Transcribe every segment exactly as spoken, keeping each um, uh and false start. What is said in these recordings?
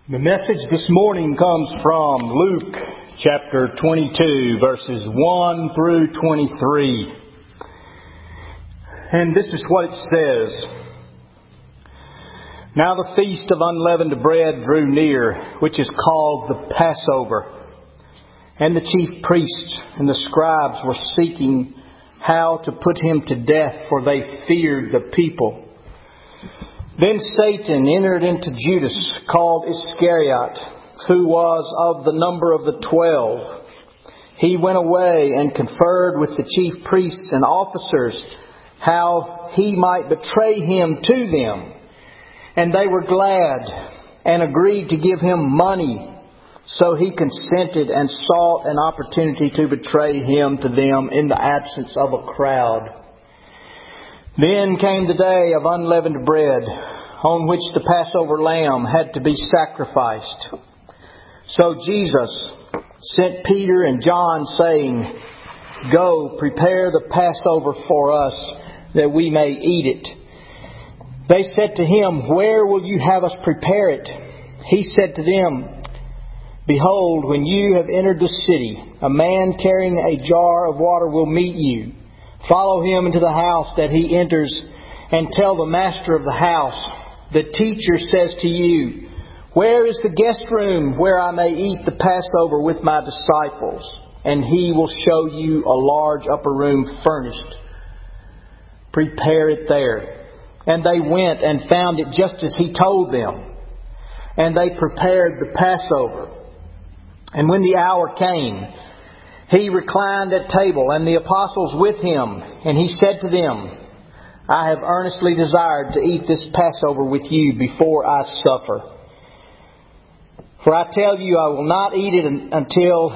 The message this morning comes from Luke chapter twenty-two, verses one through twenty-three. And this is what it says. Now the feast of unleavened bread drew near, which is called the Passover. And the chief priests and the scribes were seeking how to put him to death, for they feared the people. Then Satan entered into Judas, called Iscariot, who was of the number of the twelve. He went away and conferred with the chief priests and officers how he might betray him to them. And they were glad and agreed to give him money. So he consented and sought an opportunity to betray him to them in the absence of a crowd. Then came the day of unleavened bread, on which the Passover lamb had to be sacrificed. So Jesus sent Peter and John, saying, Go, prepare the Passover for us, that we may eat it. They said to him, Where will you have us prepare it? He said to them, Behold, when you have entered the city, a man carrying a jar of water will meet you. Follow him into the house that he enters, and tell the master of the house, The teacher says to you, Where is the guest room where I may eat the Passover with my disciples? And he will show you a large upper room furnished. Prepare it there. And they went and found it just as he told them. And they prepared the Passover. And when the hour came, he reclined at table, and the apostles with him. And he said to them, I have earnestly desired to eat this Passover with you before I suffer. For I tell you, I will not eat it until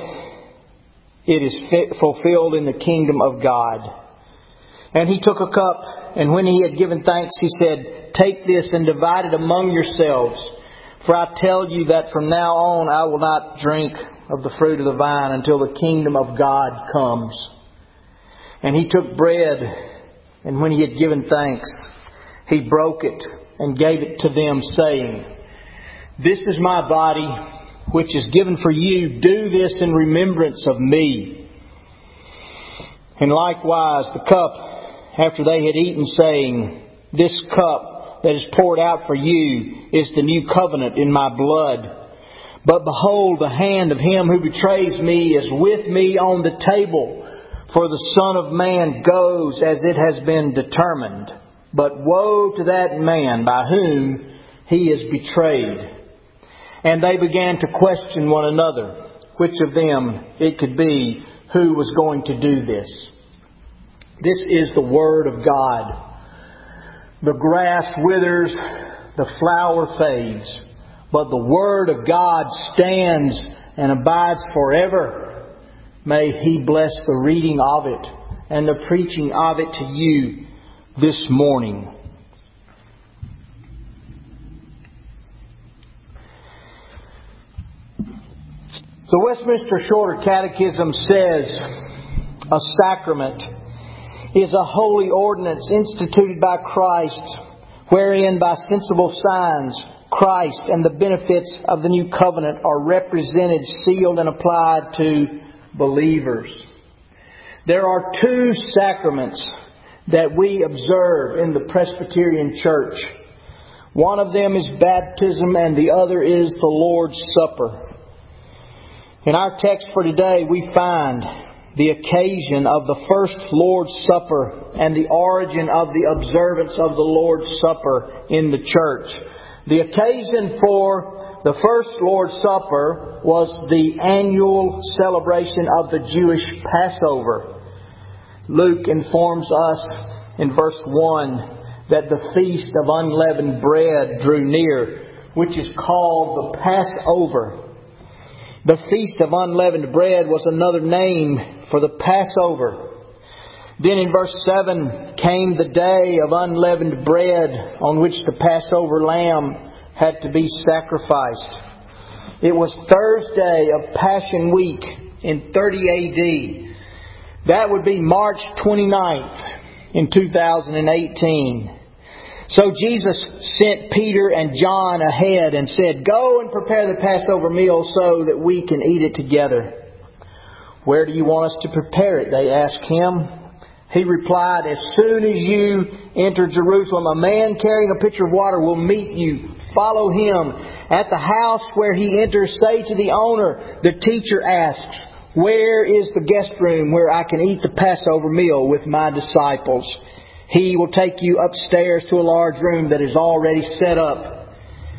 it is fulfilled in the kingdom of God. And he took a cup, and when he had given thanks, he said, Take this and divide it among yourselves. For I tell you that from now on I will not drink of the fruit of the vine until the kingdom of God comes. And he took bread, and when he had given thanks, he broke it and gave it to them, saying, This is my body, which is given for you. Do this in remembrance of me. And likewise the cup, after they had eaten, saying, This cup that is poured out for you is the new covenant in my blood. But behold, the hand of him who betrays me is with me on the table. For the Son of Man goes as it has been determined. But woe to that man by whom he is betrayed. And they began to question one another, which of them it could be who was going to do this. This is the word of God. The grass withers, the flower fades, but the word of God stands and abides forever. May He bless the reading of it and the preaching of it to you this morning. The Westminster Shorter Catechism says, a sacrament is a holy ordinance instituted by Christ, wherein by sensible signs Christ and the benefits of the new covenant are represented, sealed, and applied to believers. There are two sacraments that we observe in the Presbyterian Church. One of them is baptism, and the other is the Lord's Supper. In our text for today, we find the occasion of the first Lord's Supper and the origin of the observance of the Lord's Supper in the church. The occasion for the first Lord's Supper was the annual celebration of the Jewish Passover. Luke informs us in verse one that the feast of unleavened bread drew near, which is called the Passover. The feast of unleavened bread was another name for the Passover. Then in verse seven came the day of unleavened bread on which the Passover lamb had to be sacrificed. It was Thursday of Passion Week in thirty A D. That would be March twenty-ninth in two thousand eighteen. So Jesus sent Peter and John ahead and said, "Go and prepare the Passover meal so that we can eat it together." "Where do you want us to prepare it?" they asked him. He replied, "As soon as you enter Jerusalem, a man carrying a pitcher of water will meet you. Follow him. At the house where he enters, say to the owner, 'The teacher asks, where is the guest room where I can eat the Passover meal with my disciples?' He will take you upstairs to a large room that is already set up.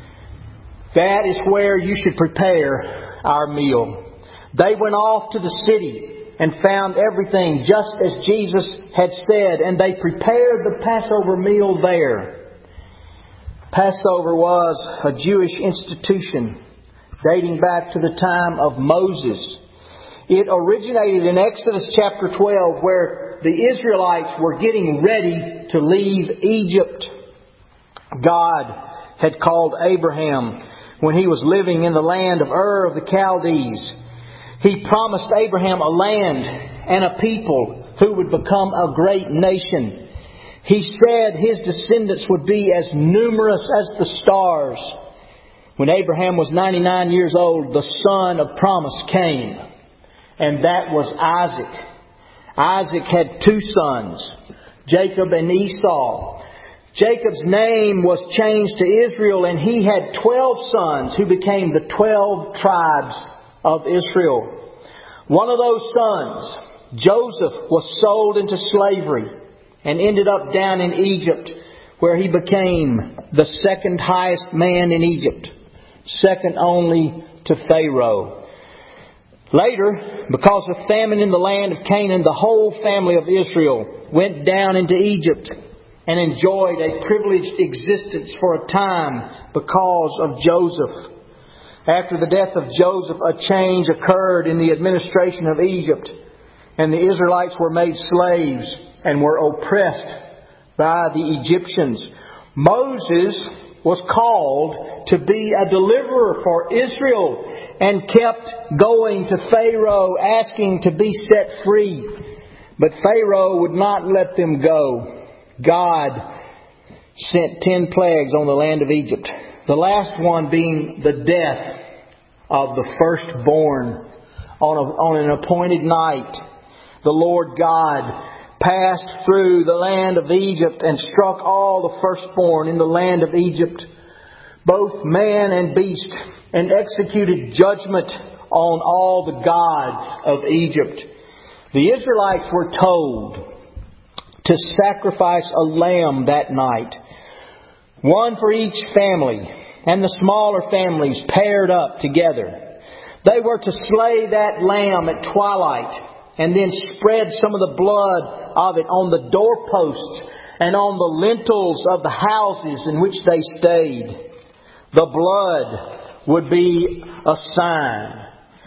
That is where you should prepare our meal." They went off to the city and found everything just as Jesus had said, and they prepared the Passover meal there. Passover was a Jewish institution dating back to the time of Moses. It originated in Exodus chapter twelve, where the Israelites were getting ready to leave Egypt. God had called Abraham when he was living in the land of Ur of the Chaldees. He promised Abraham a land and a people who would become a great nation. He said his descendants would be as numerous as the stars. When Abraham was ninety-nine years old, the son of promise came, and that was Isaac. Isaac had two sons, Jacob and Esau. Jacob's name was changed to Israel, and he had twelve sons who became the twelve tribes of Israel. One of those sons, Joseph, was sold into slavery and ended up down in Egypt, where he became the second highest man in Egypt, second only to Pharaoh. Later, because of famine in the land of Canaan, the whole family of Israel went down into Egypt and enjoyed a privileged existence for a time because of Joseph. After the death of Joseph, a change occurred in the administration of Egypt, and the Israelites were made slaves and were oppressed by the Egyptians. Moses was called to be a deliverer for Israel and kept going to Pharaoh asking to be set free. But Pharaoh would not let them go. God sent ten plagues on the land of Egypt. The last one being the death of the firstborn. On, a, on an appointed night, the Lord God passed through the land of Egypt and struck all the firstborn in the land of Egypt, both man and beast, and executed judgment on all the gods of Egypt. The Israelites were told to sacrifice a lamb that night, one for each family, and the smaller families paired up together. They were to slay that lamb at twilight and then spread some of the blood of it on the doorposts and on the lintels of the houses in which they stayed. The blood would be a sign.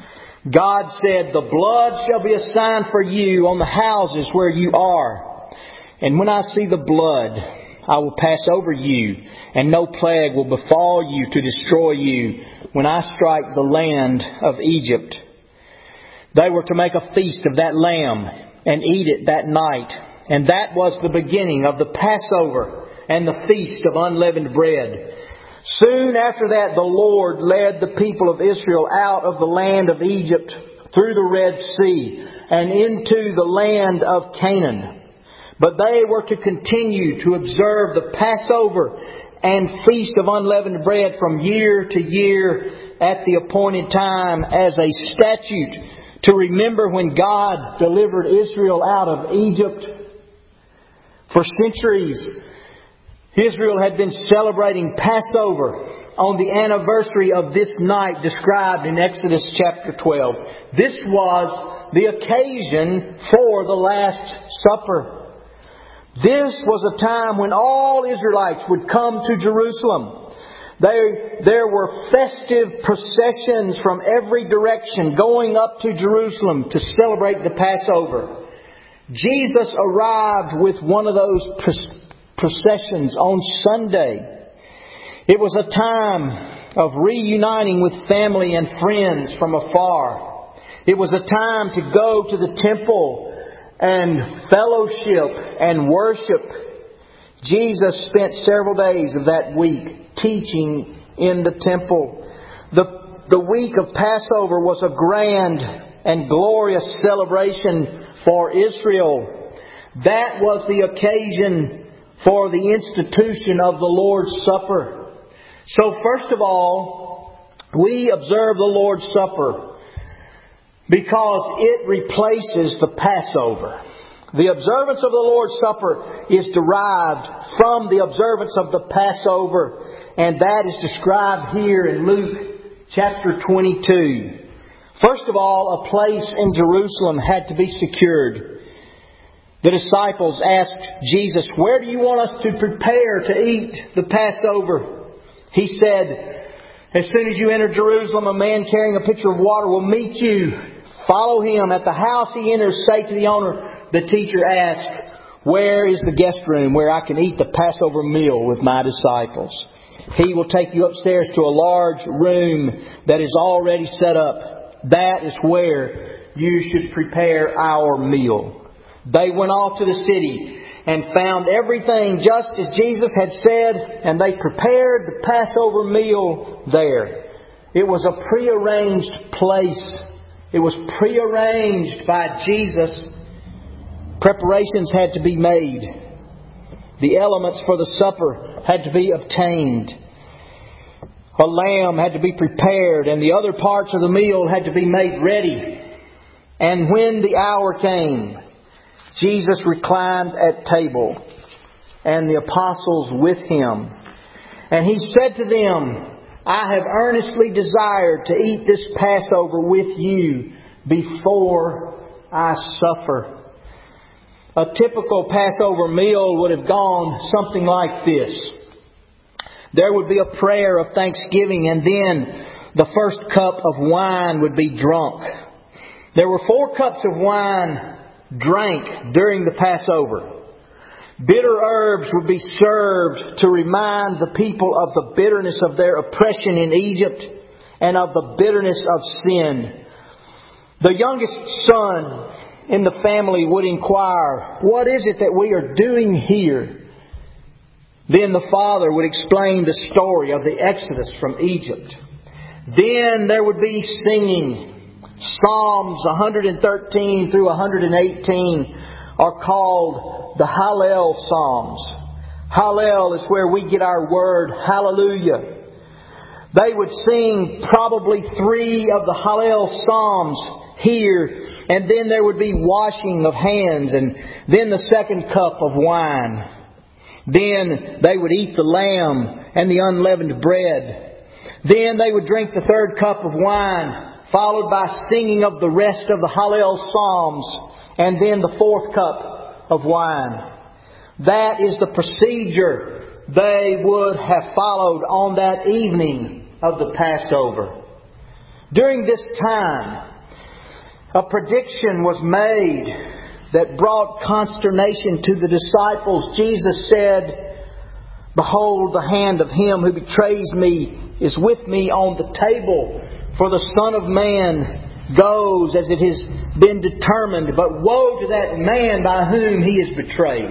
God said, "The blood shall be a sign for you on the houses where you are. And when I see the blood, I will pass over you, and no plague will befall you to destroy you when I strike the land of Egypt." They were to make a feast of that lamb and eat it that night. And that was the beginning of the Passover and the Feast of Unleavened Bread. Soon after that, the Lord led the people of Israel out of the land of Egypt through the Red Sea and into the land of Canaan. But they were to continue to observe the Passover and Feast of Unleavened Bread from year to year at the appointed time as a statute to remember when God delivered Israel out of Egypt. For centuries, Israel had been celebrating Passover on the anniversary of this night described in Exodus chapter twelve. This was the occasion for the Last Supper. This was a time when all Israelites would come to Jerusalem. There, there were festive processions from every direction going up to Jerusalem to celebrate the Passover. Jesus arrived with one of those processions on Sunday. It was a time of reuniting with family and friends from afar. It was a time to go to the temple and fellowship and worship. Jesus spent several days of that week teaching in the temple. The, the week of Passover was a grand and glorious celebration for Israel. That was the occasion for the institution of the Lord's Supper. So first of all, we observe the Lord's Supper because it replaces the Passover. The observance of the Lord's Supper is derived from the observance of the Passover, and that is described here in Luke chapter twenty-two. First of all, a place in Jerusalem had to be secured. The disciples asked Jesus, "Where do you want us to prepare to eat the Passover?" He said, "As soon as you enter Jerusalem, a man carrying a pitcher of water will meet you. Follow him. At the house he enters, say to the owner, 'The teacher asks, where is the guest room where I can eat the Passover meal with my disciples?' He will take you upstairs to a large room that is already set up. That is where you should prepare our meal." They went off to the city and found everything just as Jesus had said, and they prepared the Passover meal there. It was a prearranged place. It was prearranged by Jesus. Preparations had to be made. The elements for the supper had to be obtained. A lamb had to be prepared, and the other parts of the meal had to be made ready. And when the hour came, Jesus reclined at table, and the apostles with him. And he said to them, "I have earnestly desired to eat this Passover with you before I suffer." A typical Passover meal would have gone something like this. There would be a prayer of thanksgiving, and then the first cup of wine would be drunk. There were four cups of wine drank during the Passover. Bitter herbs would be served to remind the people of the bitterness of their oppression in Egypt and of the bitterness of sin. The youngest son in the family would inquire, "What is it that we are doing here?" Then the father would explain the story of the Exodus from Egypt. Then there would be singing. Psalms one hundred thirteen through one hundred eighteen are called the Hallel Psalms. Hallel is where we get our word hallelujah. They would sing probably three of the Hallel Psalms here, and then there would be washing of hands, and then the second cup of wine. Then they would eat the lamb and the unleavened bread. Then they would drink the third cup of wine, followed by singing of the rest of the Hallel Psalms, and then the fourth cup of wine. That is the procedure they would have followed on that evening of the Passover. During this time, a prediction was made that brought consternation to the disciples. Jesus said, "Behold, the hand of him who betrays me is with me on the table. For the Son of Man goes as it has been determined, but woe to that man by whom he is betrayed."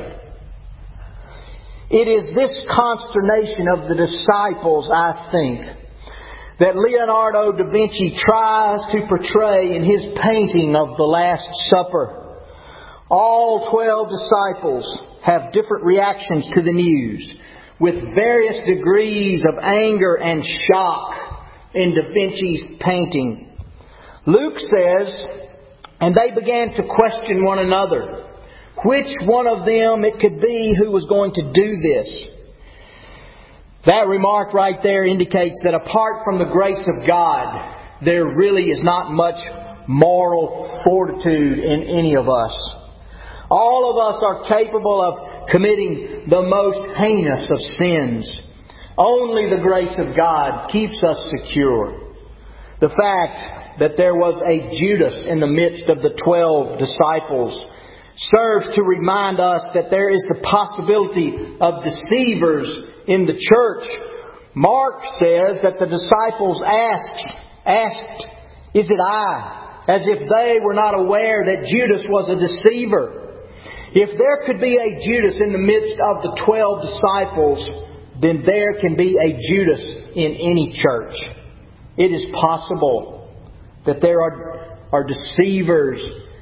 It is this consternation of the disciples, I think, that Leonardo da Vinci tries to portray in his painting of the Last Supper. All twelve disciples have different reactions to the news, with various degrees of anger and shock in Da Vinci's painting. Luke says, "And they began to question one another, which one of them it could be who was going to do this." That remark right there indicates that apart from the grace of God, there really is not much moral fortitude in any of us. All of us are capable of committing the most heinous of sins. Only the grace of God keeps us secure. The fact that there was a Judas in the midst of the twelve disciples serves to remind us that there is the possibility of deceivers in the church. Mark says that the disciples asked, asked, "Is it I?" As if they were not aware that Judas was a deceiver. If there could be a Judas in the midst of the twelve disciples, then there can be a Judas in any church. It is possible that there are, are deceivers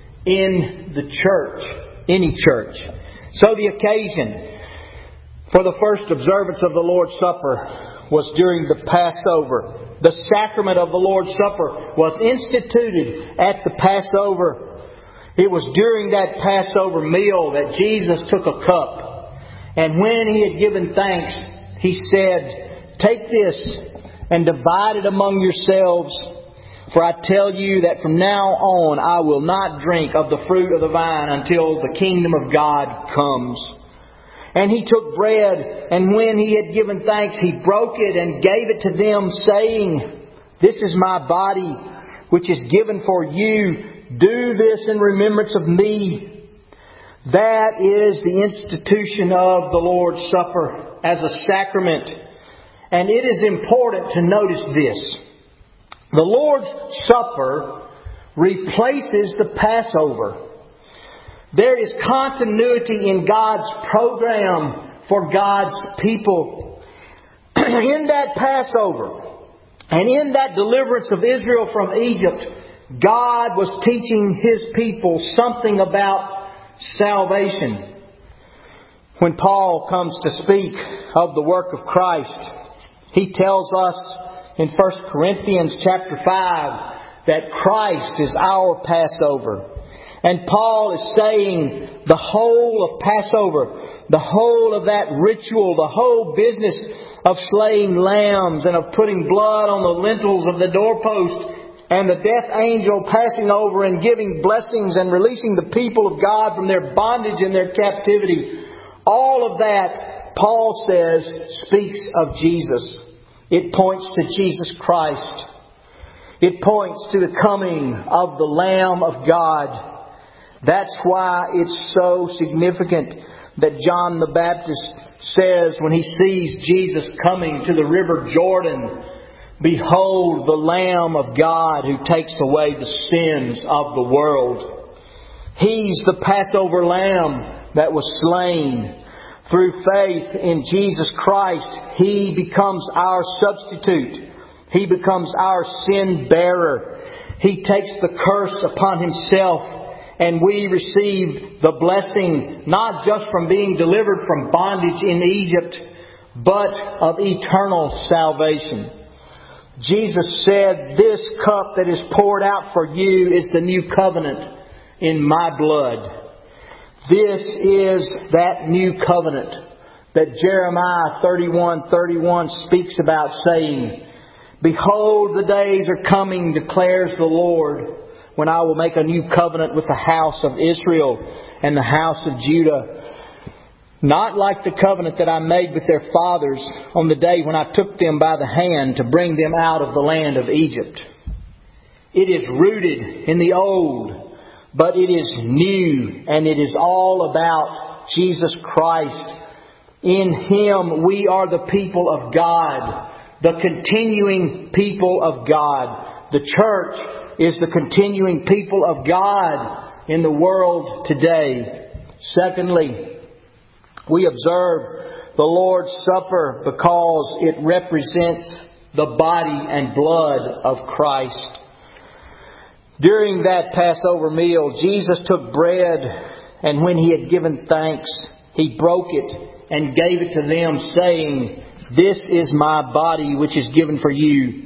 in the church, any church. So the occasion for the first observance of the Lord's Supper was during the Passover. The sacrament of the Lord's Supper was instituted at the Passover. It was during that Passover meal that Jesus took a cup. And when He had given thanks, He said, "Take this and divide it among yourselves. For I tell you that from now on I will not drink of the fruit of the vine until the kingdom of God comes." And He took bread, and when He had given thanks, He broke it and gave it to them, saying, "This is my body, which is given for you. Do this in remembrance of me." That is the institution of the Lord's Supper as a sacrament. And it is important to notice this. The Lord's Supper replaces the Passover. There is continuity in God's program for God's people. In that Passover and in that deliverance of Israel from Egypt, God was teaching His people something about salvation. When Paul comes to speak of the work of Christ, he tells us in First Corinthians chapter five that Christ is our Passover. And Paul is saying the whole of Passover, the whole of that ritual, the whole business of slaying lambs and of putting blood on the lintels of the doorpost, and the death angel passing over and giving blessings and releasing the people of God from their bondage and their captivity. All of that, Paul says, speaks of Jesus. It points to Jesus Christ. It points to the coming of the Lamb of God. That's why it's so significant that John the Baptist says when he sees Jesus coming to the river Jordan, "Behold the Lamb of God who takes away the sins of the world." He's the Passover Lamb that was slain. Through faith in Jesus Christ, He becomes our substitute. He becomes our sin bearer. He takes the curse upon Himself, and we receive the blessing not just from being delivered from bondage in Egypt, but of eternal salvation. Jesus said, "This cup that is poured out for you is the new covenant in my blood." This is that new covenant that Jeremiah thirty-one thirty-one speaks about, saying, "Behold, the days are coming, declares the Lord, when I will make a new covenant with the house of Israel and the house of Judah. Not like the covenant that I made with their fathers on the day when I took them by the hand to bring them out of the land of Egypt." It is rooted in the old, but it is new, and it is all about Jesus Christ. In Him we are the people of God, the continuing people of God. The church is the continuing people of God in the world today. Secondly, we observe the Lord's Supper because it represents the body and blood of Christ. During that Passover meal, Jesus took bread, and when He had given thanks, He broke it and gave it to them, saying, "This is my body which is given for you.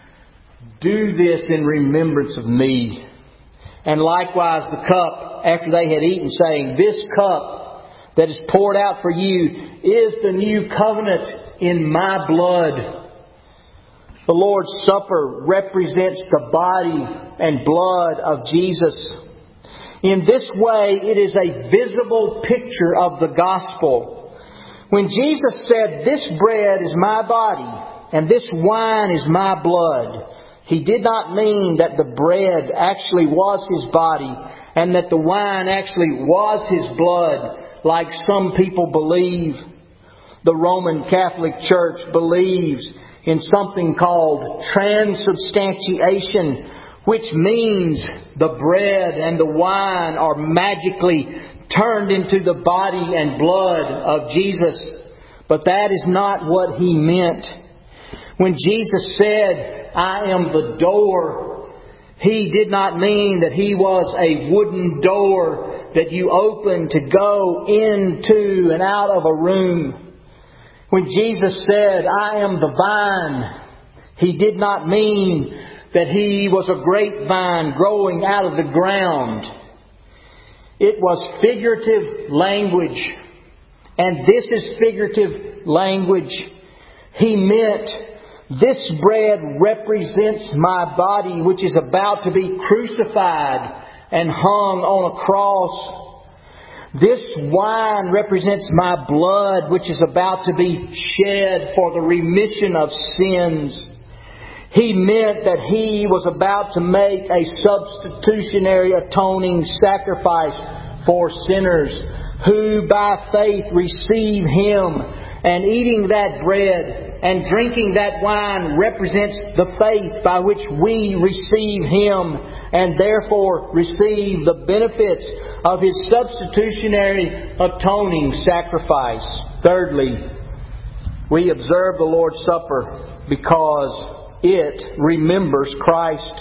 Do this in remembrance of me." And likewise the cup, after they had eaten, saying, "This cup that is poured out for you is the new covenant in my blood." The Lord's Supper represents the body and blood of Jesus. In this way, it is a visible picture of the gospel. When Jesus said, "This bread is my body and this wine is my blood," He did not mean that the bread actually was His body and that the wine actually was His blood, like some people believe. The Roman Catholic Church believes in something called transubstantiation, which means the bread and the wine are magically turned into the body and blood of Jesus. But that is not what He meant. When Jesus said, I am the door, He did not mean that He was a wooden door that you open to go into and out of a room. When Jesus said, I am the vine, He did not mean that He was a grapevine growing out of the ground. It was figurative language. And this is figurative language. He meant, this bread represents my body, which is about to be crucified and hung on a cross. This wine represents my blood, which is about to be shed for the remission of sins. He meant that He was about to make a substitutionary atoning sacrifice for sinners who by faith receive Him. And eating that bread and drinking that wine represents the faith by which we receive Him and therefore receive the benefits of His substitutionary atoning sacrifice. Thirdly, we observe the Lord's Supper because it remembers Christ.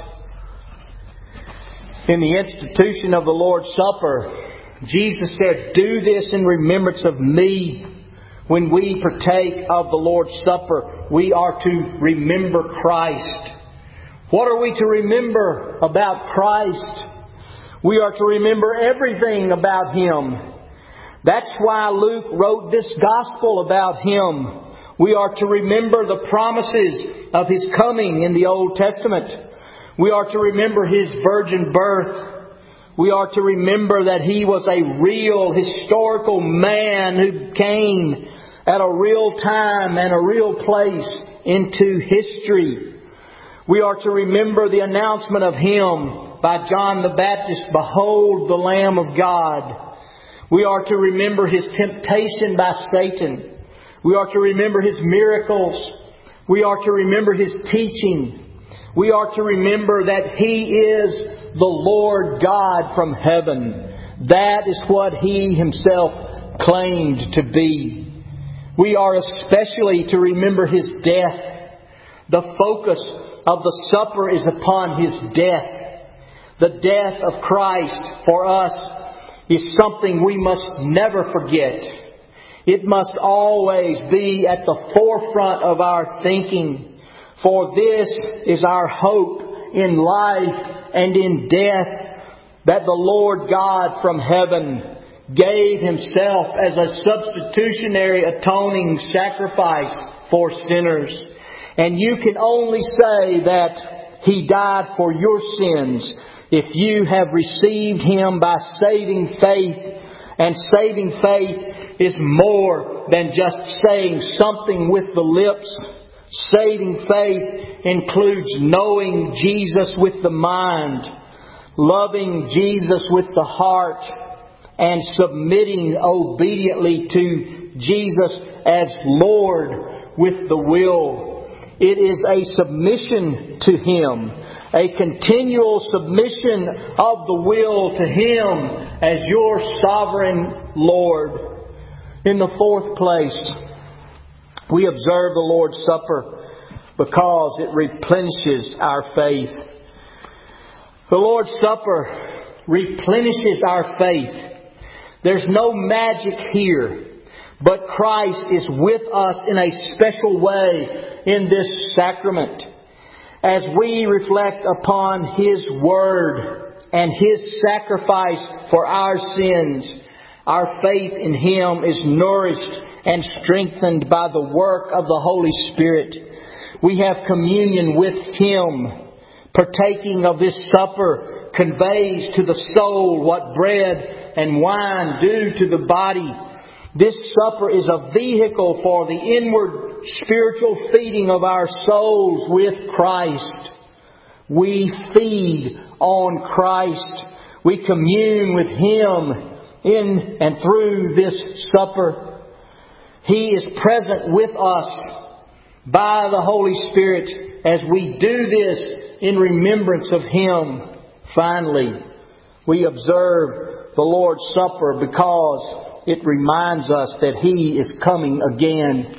In the institution of the Lord's Supper, Jesus said, do this in remembrance of me. When we partake of the Lord's Supper, we are to remember Christ. What are we to remember about Christ? We are to remember everything about Him. That's why Luke wrote this Gospel about Him. We are to remember the promises of His coming in the Old Testament. We are to remember His virgin birth. We are to remember that He was a real historical man who came at a real time and a real place into history. We are to remember the announcement of Him by John the Baptist, behold the Lamb of God. We are to remember His temptation by Satan. We are to remember His miracles. We are to remember His teaching. We are to remember that He is the Lord God from heaven. That is what He Himself claimed to be. We are especially to remember His death. The focus of the supper is upon His death. The death of Christ for us is something we must never forget. It must always be at the forefront of our thinking. For this is our hope in life and in death, that the Lord God from heaven gave Himself as a substitutionary atoning sacrifice for sinners. And you can only say that He died for your sins if you have received Him by saving faith. And saving faith is more than just saying something with the lips. Saving faith includes knowing Jesus with the mind, loving Jesus with the heart, and submitting obediently to Jesus as Lord with the will. It is a submission to Him, a continual submission of the will to Him as your sovereign Lord. In the fourth place, we observe the Lord's Supper because it replenishes our faith. The Lord's Supper replenishes our faith. There's no magic here, but Christ is with us in a special way in this sacrament. As we reflect upon His Word and His sacrifice for our sins, our faith in Him is nourished and strengthened by the work of the Holy Spirit. We have communion with Him. Partaking of this supper conveys to the soul what bread and wine do to the body. This supper is a vehicle for the inward spiritual feeding of our souls with Christ. We feed on Christ. We commune with Him in and through this supper. He is present with us by the Holy Spirit as we do this in remembrance of Him. Finally, we observe the Lord's Supper because it reminds us that He is coming again.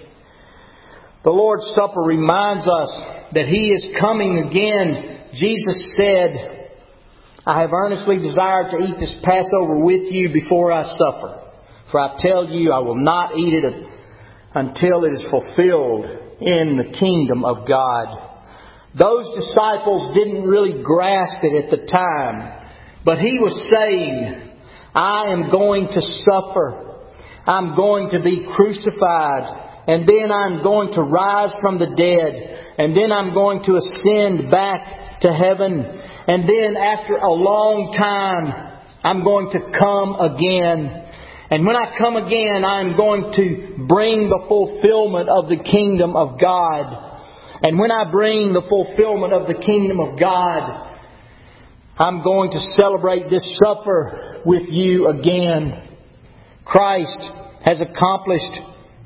The Lord's Supper reminds us that He is coming again. Jesus said, I have earnestly desired to eat this Passover with you before I suffer. For I tell you, I will not eat it until it is fulfilled in the kingdom of God. Those disciples didn't really grasp it at the time. But He was saying, I am going to suffer. I'm going to be crucified. And then I'm going to rise from the dead. And then I'm going to ascend back to heaven. And then after a long time, I'm going to come again. And when I come again, I'm going to bring the fulfillment of the kingdom of God. And when I bring the fulfillment of the kingdom of God, I'm going to celebrate this supper with you again. Christ has accomplished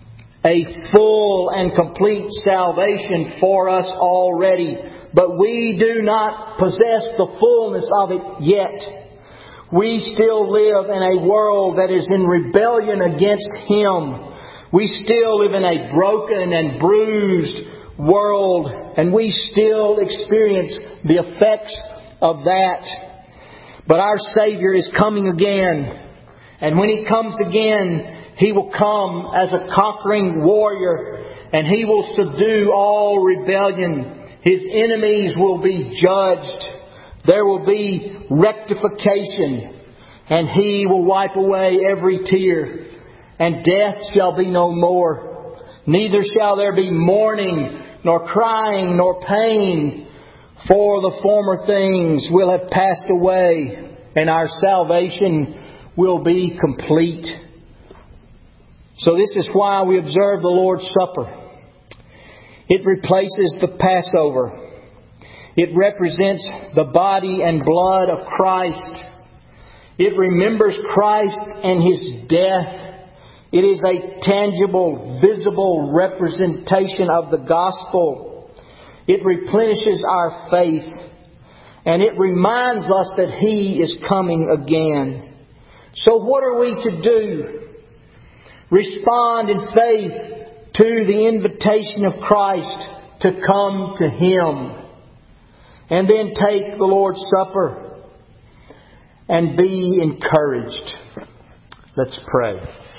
a full and complete salvation for us already. But we do not possess the fullness of it yet. We still live in a world that is in rebellion against Him. We still live in a broken and bruised world. And we still experience the effects of that. But our Savior is coming again. And when He comes again, He will come as a conquering warrior. And He will subdue all rebellion. His enemies will be judged. There will be rectification. And He will wipe away every tear. And death shall be no more. Neither shall there be mourning, nor crying, nor pain. For the former things will have passed away. And our salvation will be complete. So this is why we observe the Lord's Supper. It replaces the Passover. It represents the body and blood of Christ. It remembers Christ and His death. It is a tangible, visible representation of the gospel. It replenishes our faith. And it reminds us that He is coming again. So what are we to do? Respond in faith to the invitation of Christ to come to Him. And then take the Lord's Supper and be encouraged. Let's pray.